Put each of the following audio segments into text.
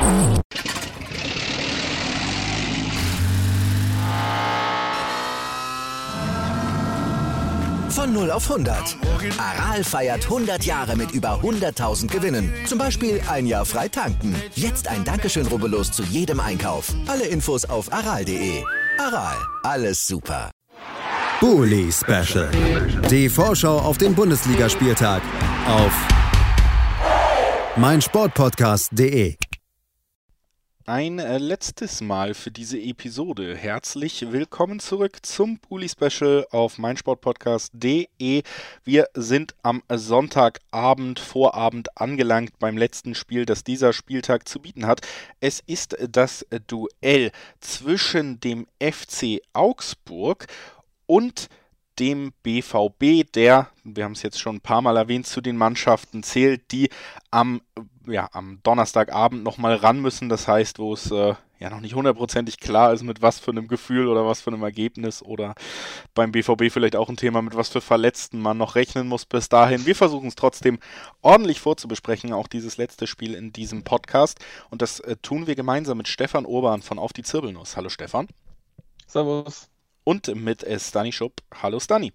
Von 0 auf 100. Aral feiert 100 Jahre mit über 100.000 Gewinnen. Zum Beispiel ein Jahr frei tanken. Jetzt ein Dankeschön, rubbellos zu jedem Einkauf. Alle Infos auf aral.de. Aral, alles super. Bully Special. Die Vorschau auf den Bundesligaspieltag auf meinsportpodcast.de. Ein letztes Mal für diese Episode. Herzlich willkommen zurück zum Bully Special auf meinsportpodcast.de. Wir sind am Sonntagabend, Vorabend angelangt beim letzten Spiel, das dieser Spieltag zu bieten hat. Es ist das Duell zwischen dem FC Augsburg und dem BVB, der, wir haben es jetzt schon ein paar Mal erwähnt, zu den Mannschaften zählt, die am Donnerstagabend nochmal ran müssen. Das heißt, wo es noch nicht hundertprozentig klar ist, mit was für einem Gefühl oder was für einem Ergebnis oder beim BVB vielleicht auch ein Thema, mit was für Verletzten man noch rechnen muss bis dahin. Wir versuchen es trotzdem ordentlich vorzubesprechen, auch dieses letzte Spiel in diesem Podcast. Und das tun wir gemeinsam mit Stefan Urban von Auf die Zirbelnuss. Hallo Stefan. Servus. Und mit Stani Schupp. Hallo Stani.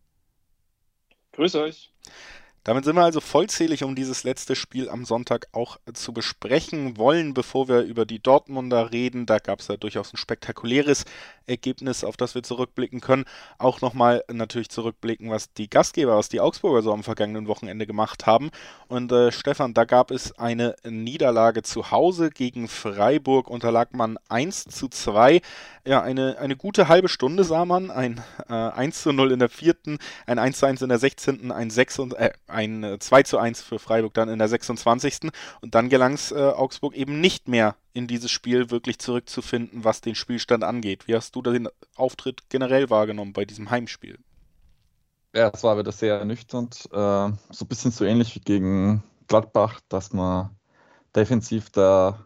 Grüß euch. Damit sind wir also vollzählig, um dieses letzte Spiel am Sonntag auch zu besprechen wollen, bevor wir über die Dortmunder reden. Da gab es ja durchaus ein spektakuläres Ergebnis, auf das wir zurückblicken können. Auch nochmal natürlich zurückblicken, was die Gastgeber, was die Augsburger so am vergangenen Wochenende gemacht haben. Und Stefan, da gab es eine Niederlage zu Hause gegen Freiburg, unterlag man 1:2. Ja, eine gute halbe Stunde sah man, ein 1:0 in der 4., ein 1:1 in der 16., ein 2:1 für Freiburg dann in der 26. Und dann gelang es Augsburg eben nicht mehr in dieses Spiel wirklich zurückzufinden, was den Spielstand angeht. Wie hast du den Auftritt generell wahrgenommen bei diesem Heimspiel? Ja, es war wieder sehr ernüchternd. So ein bisschen so ähnlich wie gegen Gladbach, dass man defensiv da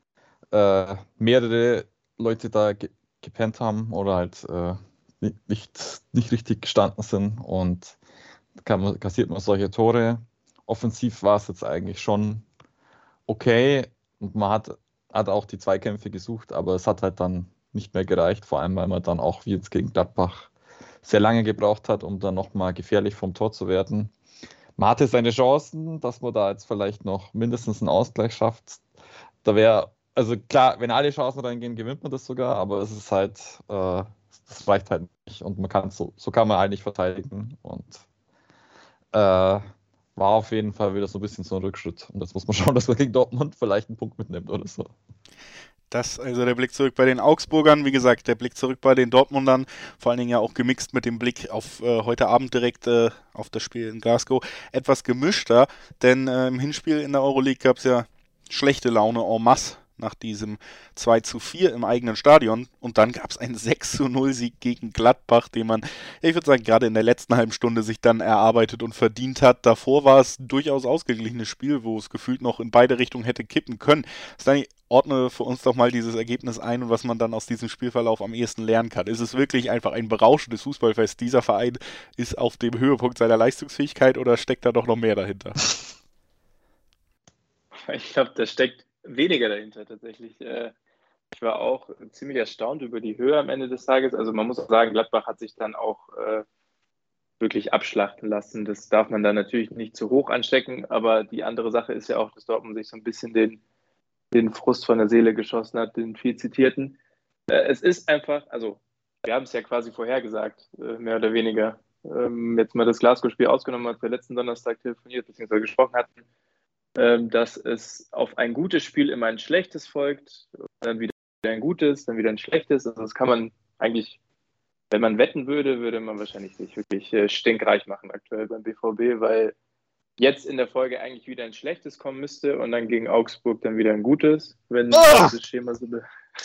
mehrere Leute da gepennt haben oder halt nicht richtig gestanden sind und kassiert man solche Tore. Offensiv war es jetzt eigentlich schon okay und man hat auch die Zweikämpfe gesucht, aber es hat halt dann nicht mehr gereicht, vor allem weil man dann auch wie jetzt gegen Gladbach sehr lange gebraucht hat, um dann nochmal gefährlich vom Tor zu werden. Man hatte seine Chancen, dass man da jetzt vielleicht noch mindestens einen Ausgleich schafft. Da wäre, also klar, wenn alle Chancen reingehen, gewinnt man das sogar, aber es ist halt, das reicht halt nicht und man kann so kann man eigentlich verteidigen und war auf jeden Fall wieder so ein bisschen so ein Rückschritt. Und jetzt muss man schauen, dass man gegen Dortmund vielleicht einen Punkt mitnimmt oder so. Das also der Blick zurück bei den Augsburgern, wie gesagt, der Blick zurück bei den Dortmundern, vor allen Dingen ja auch gemixt mit dem Blick auf heute Abend direkt auf das Spiel in Glasgow, etwas gemischter, denn im Hinspiel in der Euroleague gab es ja schlechte Laune en masse nach diesem 2:4 im eigenen Stadion und dann gab es einen 6:0 Sieg gegen Gladbach, den man, ich würde sagen, gerade in der letzten halben Stunde sich dann erarbeitet und verdient hat. Davor war es ein durchaus ausgeglichenes Spiel, wo es gefühlt noch in beide Richtungen hätte kippen können. Stani, ordne für uns doch mal dieses Ergebnis ein und was man dann aus diesem Spielverlauf am ehesten lernen kann. Ist es wirklich einfach ein berauschendes Fußballfest? Dieser Verein ist auf dem Höhepunkt seiner Leistungsfähigkeit oder steckt da doch noch mehr dahinter? Ich glaube, da steckt weniger dahinter tatsächlich. Ich war auch ziemlich erstaunt über die Höhe am Ende des Tages. Also man muss auch sagen, Gladbach hat sich dann auch wirklich abschlachten lassen. Das darf man dann natürlich nicht zu hoch anstecken, aber die andere Sache ist ja auch, dass Dortmund sich so ein bisschen den Frust von der Seele geschossen hat, den viel zitierten. Es ist einfach, also wir haben es ja quasi vorhergesagt, mehr oder weniger. Jetzt mal das Glasgow-Spiel ausgenommen, als wir letzten Donnerstag telefoniert bzw. gesprochen hatten, dass es auf ein gutes Spiel immer ein schlechtes folgt, dann wieder ein gutes, dann wieder ein schlechtes. Also das kann man eigentlich, wenn man wetten würde, würde man wahrscheinlich sich wirklich stinkreich machen aktuell beim BVB, weil jetzt in der Folge eigentlich wieder ein schlechtes kommen müsste und dann gegen Augsburg dann wieder ein gutes, wenn das Schema so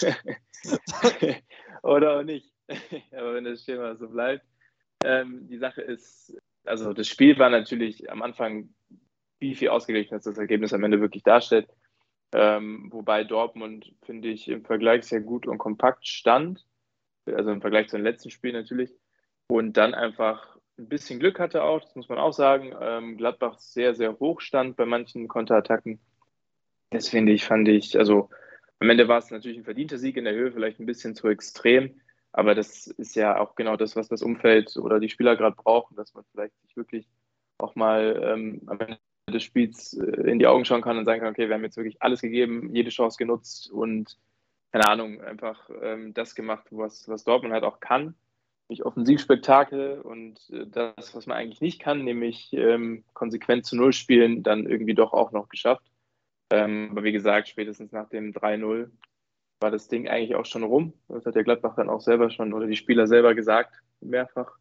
oder auch nicht. Aber wenn das Schema so bleibt. Die Sache ist, also das Spiel war natürlich am Anfang viel ausgeglichen, als das Ergebnis am Ende wirklich darstellt. Wobei Dortmund, finde ich, im Vergleich sehr gut und kompakt stand. Also im Vergleich zum letzten Spiel natürlich. Und dann einfach ein bisschen Glück hatte auch, das muss man auch sagen. Gladbach sehr, sehr hoch stand bei manchen Konterattacken. Das fand ich, also am Ende war es natürlich ein verdienter Sieg in der Höhe, vielleicht ein bisschen zu extrem, aber das ist ja auch genau das, was das Umfeld oder die Spieler gerade brauchen, dass man vielleicht sich wirklich auch mal am Ende des Spiels in die Augen schauen kann und sagen kann, okay, wir haben jetzt wirklich alles gegeben, jede Chance genutzt und keine Ahnung, einfach das gemacht, was Dortmund halt auch kann, nämlich Offensivspektakel und das, was man eigentlich nicht kann, nämlich konsequent zu Null spielen, dann irgendwie doch auch noch geschafft. Aber wie gesagt, spätestens nach dem 3-0 war das Ding eigentlich auch schon rum. Das hat der Gladbach dann auch selber schon oder die Spieler selber gesagt, mehrfach.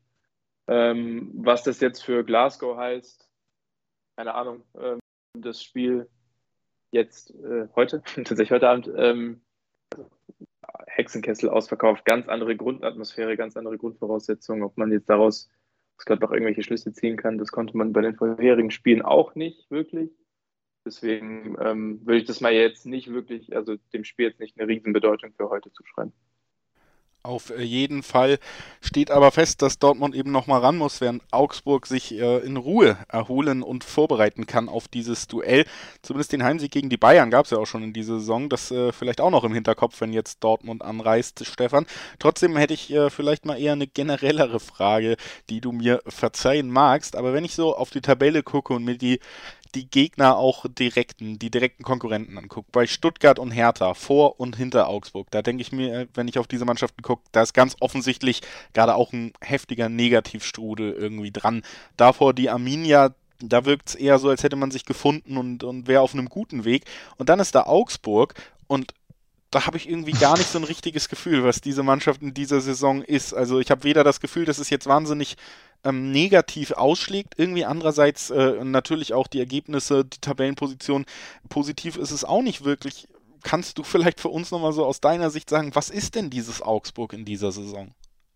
Was das jetzt für Glasgow heißt, keine Ahnung. Das Spiel jetzt heute, tatsächlich heute Abend, Hexenkessel ausverkauft, ganz andere Grundatmosphäre, ganz andere Grundvoraussetzungen. Ob man jetzt daraus aus Gladbach irgendwelche Schlüsse ziehen kann, das konnte man bei den vorherigen Spielen auch nicht wirklich. Deswegen würde ich das mal jetzt nicht wirklich, also dem Spiel jetzt nicht eine Riesenbedeutung für heute zuschreiben. Auf jeden Fall steht aber fest, dass Dortmund eben nochmal ran muss, während Augsburg sich in Ruhe erholen und vorbereiten kann auf dieses Duell. Zumindest den Heimsieg gegen die Bayern gab es ja auch schon in dieser Saison. Das vielleicht auch noch im Hinterkopf, wenn jetzt Dortmund anreist, Stefan. Trotzdem hätte ich vielleicht mal eher eine generellere Frage, die du mir verzeihen magst. Aber wenn ich so auf die Tabelle gucke und mir die Gegner auch die direkten Konkurrenten anguckt. Bei Stuttgart und Hertha, vor und hinter Augsburg, da denke ich mir, wenn ich auf diese Mannschaften gucke, da ist ganz offensichtlich gerade auch ein heftiger Negativstrudel irgendwie dran. Davor die Arminia, da wirkt es eher so, als hätte man sich gefunden und wäre auf einem guten Weg. Und dann ist da Augsburg und da habe ich irgendwie gar nicht so ein richtiges Gefühl, was diese Mannschaft in dieser Saison ist. Also ich habe weder das Gefühl, dass es jetzt wahnsinnig negativ ausschlägt, irgendwie andererseits natürlich auch die Ergebnisse, die Tabellenposition, positiv ist es auch nicht wirklich. Kannst du vielleicht für uns nochmal so aus deiner Sicht sagen, was ist denn dieses Augsburg in dieser Saison?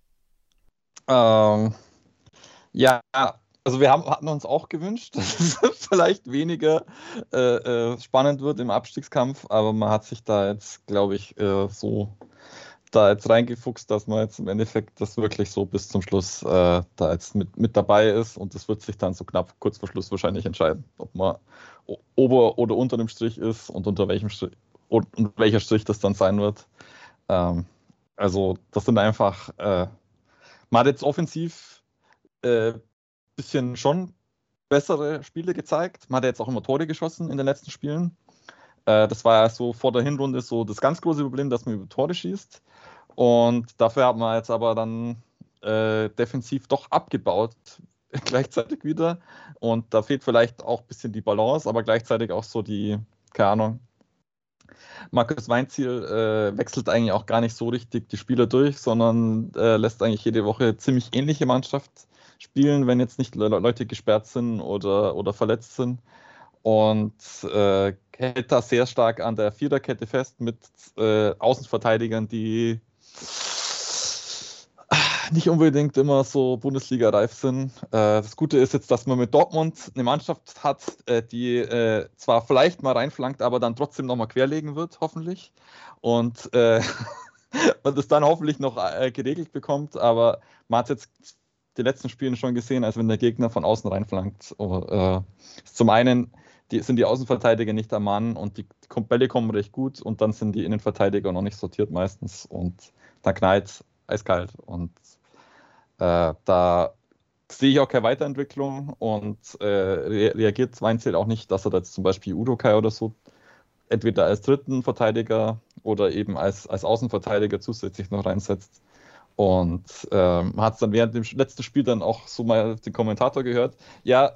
Ja, also hatten uns auch gewünscht, dass es vielleicht weniger spannend wird im Abstiegskampf, aber man hat sich da jetzt, glaube ich, so da jetzt reingefuchst, dass man jetzt im Endeffekt das wirklich so bis zum Schluss da jetzt mit dabei ist und das wird sich dann so knapp kurz vor Schluss wahrscheinlich entscheiden, ob man ober oder unter dem Strich ist und unter welchem Strich und welcher Strich das dann sein wird. Also das sind einfach, man hat jetzt offensiv bisschen schon bessere Spiele gezeigt. Man hat ja jetzt auch immer Tore geschossen in den letzten Spielen. Das war ja so vor der Hinrunde so das ganz große Problem, dass man über Tore schießt. Und dafür hat man jetzt aber dann defensiv doch abgebaut, gleichzeitig wieder. Und da fehlt vielleicht auch ein bisschen die Balance, aber gleichzeitig auch so die, keine Ahnung, Markus Weinzierl wechselt eigentlich auch gar nicht so richtig die Spieler durch, sondern lässt eigentlich jede Woche ziemlich ähnliche Mannschaft spielen, wenn jetzt nicht Leute gesperrt sind oder verletzt sind. Und hält da sehr stark an der Viererkette fest mit Außenverteidigern, die nicht unbedingt immer so Bundesliga-reif sind. Das Gute ist jetzt, dass man mit Dortmund eine Mannschaft hat, die zwar vielleicht mal reinflankt, aber dann trotzdem nochmal querlegen wird, hoffentlich. Und man das dann hoffentlich noch geregelt bekommt. Aber man hat jetzt die letzten Spiele schon gesehen, als wenn der Gegner von außen reinflankt. Zum einen sind die Außenverteidiger nicht am Mann und die Bälle kommen recht gut und dann sind die Innenverteidiger noch nicht sortiert meistens und dann knallt eiskalt und da sehe ich auch keine Weiterentwicklung und reagiert Weinzierl auch nicht, dass er da jetzt zum Beispiel Udokai oder so entweder als dritten Verteidiger oder eben als Außenverteidiger zusätzlich noch reinsetzt. Und man hat es dann während dem letzten Spiel dann auch so mal den Kommentator gehört, ja,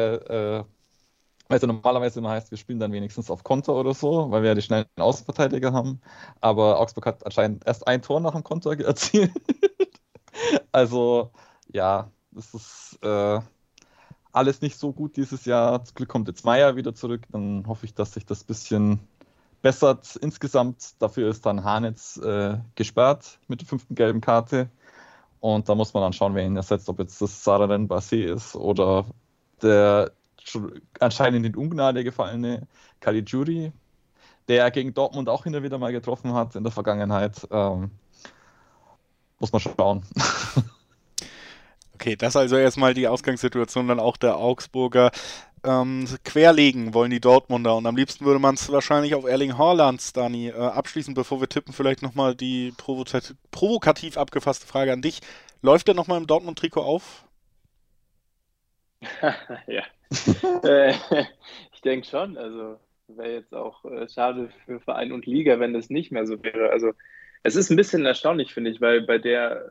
also normalerweise immer heißt, wir spielen dann wenigstens auf Konter oder so, weil wir ja die schnellen Außenverteidiger haben, aber Augsburg hat anscheinend erst ein Tor nach dem Konter erzielt. Also ja, das ist alles nicht so gut dieses Jahr. Zum Glück kommt jetzt Meier wieder zurück, dann hoffe ich, dass sich das ein bisschen bessert insgesamt. Dafür ist dann Hanitz gesperrt mit der 5. gelben Karte. Und da muss man dann schauen, wer ihn ersetzt, ob jetzt das Sararen Bassé ist oder der schon anscheinend in Ungnade gefallene Caligiuri, der gegen Dortmund auch hin und wieder mal getroffen hat in der Vergangenheit. Muss man schauen. Okay, das also erstmal die Ausgangssituation dann auch der Augsburger. querlegen wollen die Dortmunder und am liebsten würde man es wahrscheinlich auf Erling Haaland, Dani. Abschließend, bevor wir tippen, vielleicht nochmal die provokativ abgefasste Frage an dich. Läuft der nochmal im Dortmund-Trikot auf? Ja, ich denke schon. Also wäre jetzt auch schade für Verein und Liga, wenn das nicht mehr so wäre. Also es ist ein bisschen erstaunlich, finde ich, weil bei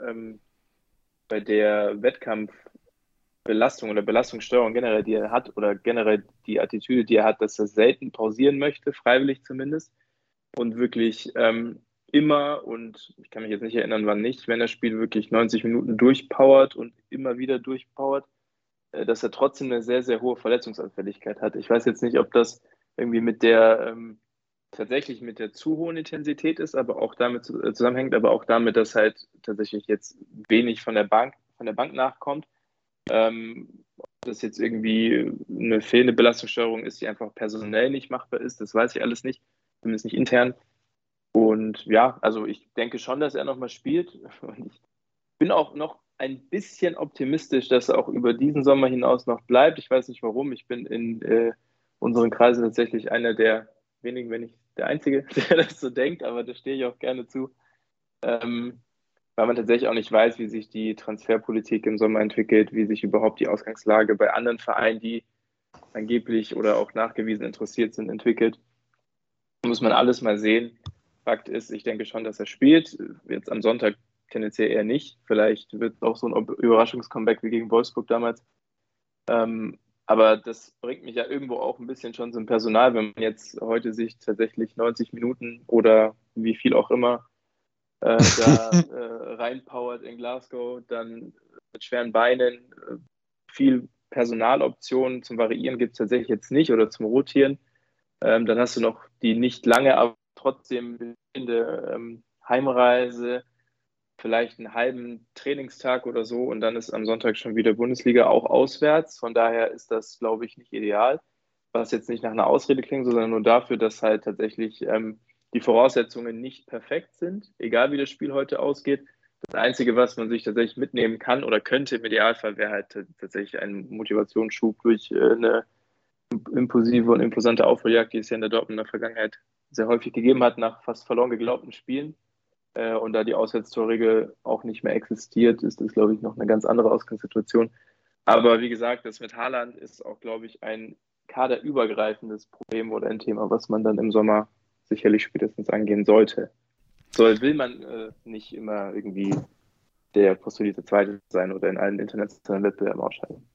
der Wettkampfbelastung oder Belastungssteuerung generell, die er hat, oder generell die Attitüde, die er hat, dass er selten pausieren möchte, freiwillig zumindest, und wirklich immer, und ich kann mich jetzt nicht erinnern, wann nicht, wenn das Spiel wirklich 90 Minuten durchpowert und immer wieder durchpowert, dass er trotzdem eine sehr, sehr hohe Verletzungsanfälligkeit hat. Ich weiß jetzt nicht, ob das irgendwie tatsächlich mit der zu hohen Intensität ist, aber auch damit zusammenhängt, aber auch damit, dass halt tatsächlich jetzt wenig von der Bank nachkommt. Ob das jetzt irgendwie eine fehlende Belastungssteuerung ist, die einfach personell nicht machbar ist, das weiß ich alles nicht, zumindest nicht intern. Und ja, also ich denke schon, dass er nochmal spielt. Und ich bin auch noch ein bisschen optimistisch, dass er auch über diesen Sommer hinaus noch bleibt. Ich weiß nicht warum. Ich bin in unseren Kreisen tatsächlich einer der wenigen, wenn nicht der Einzige, der das so denkt, aber da stehe ich auch gerne zu. Weil man tatsächlich auch nicht weiß, wie sich die Transferpolitik im Sommer entwickelt, wie sich überhaupt die Ausgangslage bei anderen Vereinen, die angeblich oder auch nachgewiesen interessiert sind, entwickelt. Da muss man alles mal sehen. Fakt ist, ich denke schon, dass er spielt. Jetzt am Sonntag tendenziell eher nicht. Vielleicht wird es auch so ein Überraschungscomeback wie gegen Wolfsburg damals. Aber das bringt mich ja irgendwo auch ein bisschen schon zum Personal, wenn man jetzt heute sich tatsächlich 90 Minuten oder wie viel auch immer reinpowert in Glasgow, dann mit schweren Beinen, viel Personaloptionen zum Variieren gibt es tatsächlich jetzt nicht oder zum Rotieren. Dann hast du noch die nicht lange, aber trotzdem bestehende Heimreise, vielleicht einen halben Trainingstag oder so und dann ist am Sonntag schon wieder Bundesliga, auch auswärts. Von daher ist das, glaube ich, nicht ideal, was jetzt nicht nach einer Ausrede klingt, sondern nur dafür, dass halt tatsächlich die Voraussetzungen nicht perfekt sind, egal wie das Spiel heute ausgeht. Das Einzige, was man sich tatsächlich mitnehmen kann oder könnte im Idealfall, wäre halt tatsächlich ein Motivationsschub durch eine impulsive und imposante Aufholjagd, die es ja in der Dortmunder Vergangenheit sehr häufig gegeben hat, nach fast verloren geglaubten Spielen. Und da die Auswärtstorregel auch nicht mehr existiert, ist das, glaube ich, noch eine ganz andere Ausgangssituation. Aber wie gesagt, das mit Haaland ist auch, glaube ich, ein kaderübergreifendes Problem oder ein Thema, was man dann im Sommer sicherlich spätestens angehen sollte. Will man nicht immer irgendwie der postulierte Zweite sein oder in allen internationalen Wettbewerben ausscheiden.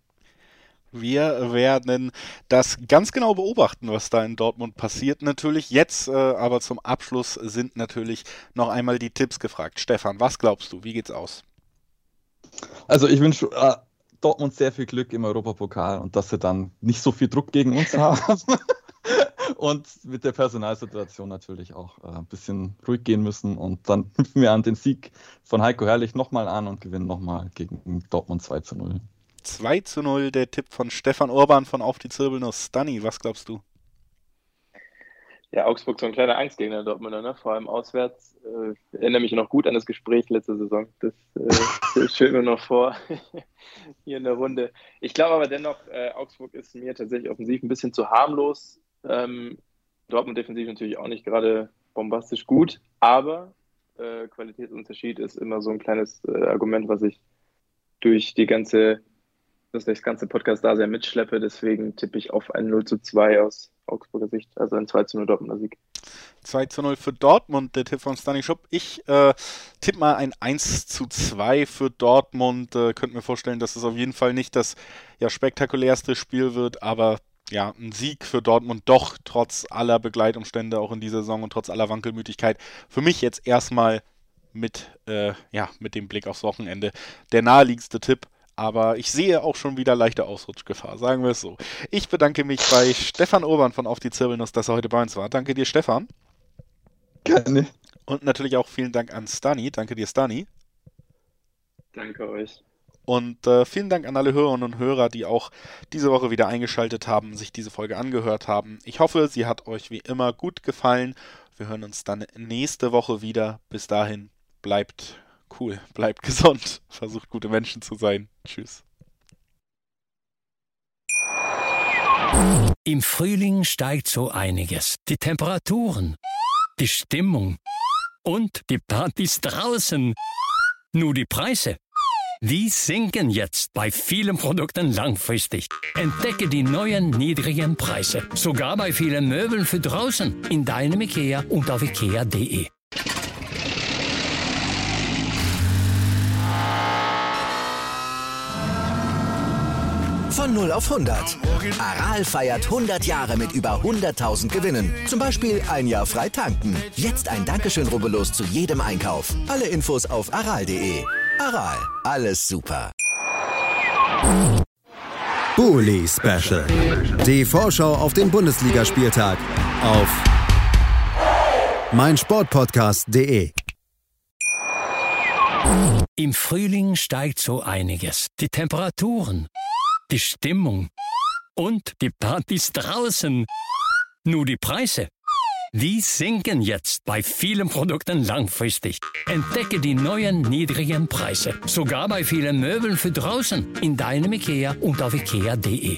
Wir werden das ganz genau beobachten, was da in Dortmund passiert natürlich. Jetzt aber zum Abschluss sind natürlich noch einmal die Tipps gefragt. Stefan, was glaubst du? Wie geht's aus? Also ich wünsche Dortmund sehr viel Glück im Europapokal und dass sie dann nicht so viel Druck gegen uns haben. Und mit der Personalsituation natürlich auch ein bisschen ruhig gehen müssen. Und dann knüpfen wir an den Sieg von Heiko Herrlich nochmal an und gewinnen nochmal gegen Dortmund 2:0. 2:0, der Tipp von Stefan Urban von Auf die Zirbelnuss. Dani, was glaubst du? Ja, Augsburg so ein kleiner Angstgegner der Dortmunder, ne? Vor allem auswärts. Ich erinnere mich noch gut an das Gespräch letzte Saison. Das steht mir noch vor hier in der Runde. Ich glaube aber dennoch, Augsburg ist mir tatsächlich offensiv ein bisschen zu harmlos. Dortmund defensiv natürlich auch nicht gerade bombastisch gut, aber Qualitätsunterschied ist immer so ein kleines Argument, was ich durch das ganze Podcast da sehr mitschleppe. Deswegen tippe ich auf ein 0:2 aus Augsburger Sicht, also ein 2:0 Dortmunder Sieg. 2:0 für Dortmund, der Tipp von Stani Schupp. Ich tippe mal ein 1:2 für Dortmund. Könnte mir vorstellen, dass es auf jeden Fall nicht das spektakulärste Spiel wird, aber ja, ein Sieg für Dortmund doch trotz aller Begleitumstände auch in dieser Saison und trotz aller Wankelmütigkeit. Für mich jetzt erstmal mit dem Blick aufs Wochenende der naheliegendste Tipp. Aber ich sehe auch schon wieder leichte Ausrutschgefahr, sagen wir es so. Ich bedanke mich bei Stefan Urban von Auf die Zirbelnuss, dass er heute bei uns war. Danke dir, Stefan. Gerne. Und natürlich auch vielen Dank an Stani. Danke dir, Stani. Danke euch. Und vielen Dank an alle Hörerinnen und Hörer, die auch diese Woche wieder eingeschaltet haben, sich diese Folge angehört haben. Ich hoffe, sie hat euch wie immer gut gefallen. Wir hören uns dann nächste Woche wieder. Bis dahin, bleibt cool, bleibt gesund, versucht gute Menschen zu sein. Tschüss. Im Frühling steigt so einiges. Die Temperaturen, die Stimmung und die Partys draußen. Nur die Preise, die sinken jetzt bei vielen Produkten langfristig. Entdecke die neuen niedrigen Preise. Sogar bei vielen Möbeln für draußen. In deinem IKEA und auf IKEA.de. Von 0 auf 100. Aral feiert 100 Jahre mit über 100.000 Gewinnen. Zum Beispiel ein Jahr frei tanken. Jetzt ein Dankeschön, rubbellos zu jedem Einkauf. Alle Infos auf aral.de. Aral, alles super. Bully Special. Die Vorschau auf den Bundesligaspieltag auf meinsportpodcast.de. Im Frühling steigt so einiges. Die Temperaturen, die Stimmung und die Partys draußen. Nur die Preise, die sinken jetzt bei vielen Produkten langfristig. Entdecke die neuen niedrigen Preise. Sogar bei vielen Möbeln für draußen. In deinem IKEA und auf IKEA.de.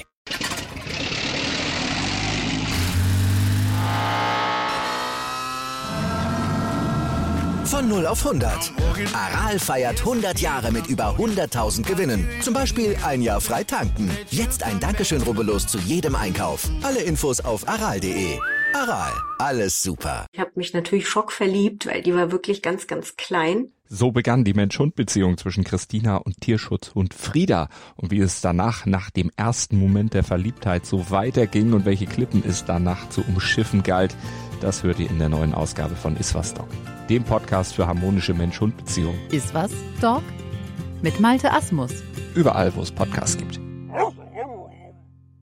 Von 0 auf 100. Aral feiert 100 Jahre mit über 100.000 Gewinnen. Zum Beispiel ein Jahr frei tanken. Jetzt ein Dankeschön, rubbellos zu jedem Einkauf. Alle Infos auf aral.de. Aral, alles super. Ich habe mich natürlich schockverliebt, weil die war wirklich ganz, ganz klein. So begann die Mensch-Hund-Beziehung zwischen Christina und Tierschutzhund Frieda. Und wie es danach, nach dem ersten Moment der Verliebtheit, so weiterging und welche Klippen es danach zu umschiffen galt, das hört ihr in der neuen Ausgabe von Iswas Dog, dem Podcast für harmonische Mensch-Hund-Beziehungen. Iswas Dog? Mit Malte Asmus. Überall, wo es Podcasts gibt.